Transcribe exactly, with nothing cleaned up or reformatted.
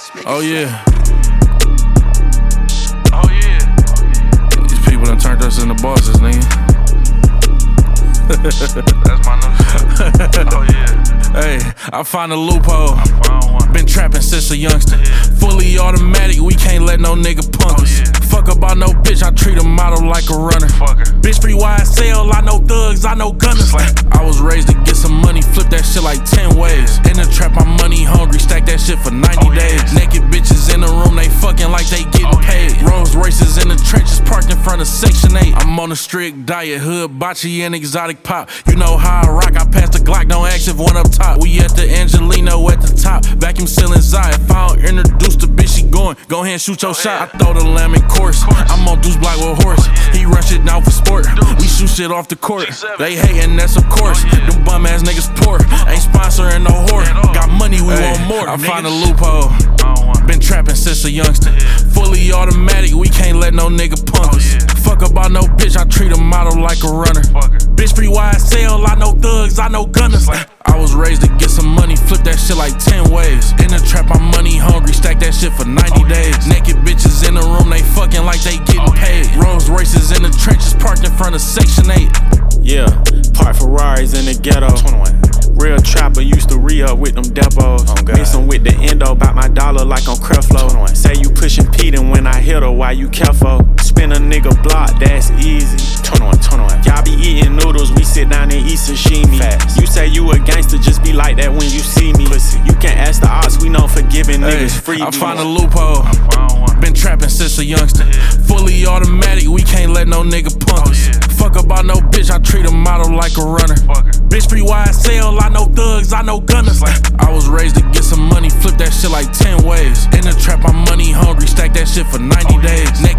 Oh yeah. Oh yeah. These people done turned us into bosses, nigga. That's my new. Oh yeah. Hey, I found a loophole. I found one. Been trapping since a youngster. Yeah. Fully automatic, we can't let no nigga punk Oh, us. yeah. Fuck about no bitch, I treat a model like a runner. Fuck her. Bitch free Y S L, I know thugs, I know gunners. I was raised to get some money, flip that shit like ten ways. In the trap, I'm money hungry, stack that shit for ninety Oh, days. yes. Naked bitches in the room, they fucking like they getting Oh, paid. yeah. Rolls Royces in the trenches, parked in front of Section eight. I'm on a strict diet, hood, bocce, and exotic pop. You know how I rock, I pass the Glock, don't ask if one up top. We at the Angelino at the top, vacuum sealing Zai. If I don't introduce the bitch, she going. Go ahead and shoot your shot. I throw the lamb in course. I'm on Deuce Block with horse. He rush it now for sport. We shoot shit off the court. They hating, that's of course. Them bum ass niggas poor. Ain't sponsoring no whore. Got money, we want more. I find a loophole. Been trapping since a youngster. Fully automatic, we can't let no nigga punk us. Fuck about no bitch, I treat a model like a runner. Bitch free Y S L, I know thugs, I know gunners. I was raised to get some money, flip that shit like ten ways. In the trap, I'm money hungry, stack that shit for ninety days. Naked bitches in the room, they fucking like they getting paid. Rolls Royces in the trenches, parked in front of Section eight. Yeah, park Ferraris in the ghetto. twenty-one. Real trapper used to re-up with them depots. Oh, God. Mix 'em with the endo, bout my dollar like on Creflo. twenty-one. Say you pushing Pete and when I hit her, why you careful? Spin a nigga block, that's easy. twenty-one, twenty-one. Y'all be eating noodles, we sit down and eat sashimi. Facts. You say you a gangster, just be like that when you see me. Pussy. You can ask the odds, we know forgiving Hey, niggas free. I find a loophole. Found one. Been trapping since a youngster. Fully automatic, we can't let no nigga punk Oh, us. yeah. Fuck about no bitch, I treat a model like a runner. Fuck her. Bitch free Y S L, I know thugs, I know gunners. I was raised to get some money, flip that shit like ten ways. In the trap, I'm money hungry, stack that shit for ninety Oh, days. yes. Naked